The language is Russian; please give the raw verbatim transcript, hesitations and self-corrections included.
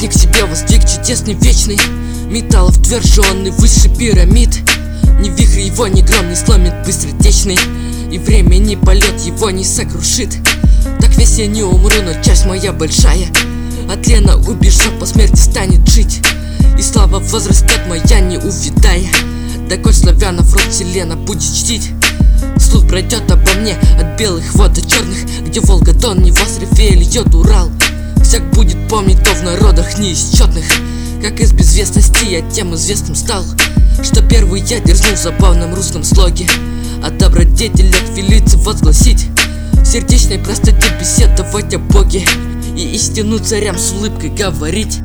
Памятник себе воздвиг чудесный, вечный, металлов тверженный, выше пирамид. Ни вихрь его, ни гром не сломит быстротечный, и времени полет его не сокрушит. Так весь я не умру, но часть моя большая от тлена убежав, по смерти станет жить, и слава возрастет моя, не увядая, доколь славянов род Селена будет чтить. Слух пройдет обо мне от белых вод до черных, где Волга, Дон, Нева, Рифея льет Урал. Всяк будет помнить то в народах неисчетных, как из безвестности я тем известным стал, что первый я дерзнул в забавном русском слоге о добродетелях велицы возгласить, в сердечной простоте беседовать о Боге и истину царям с улыбкой говорить.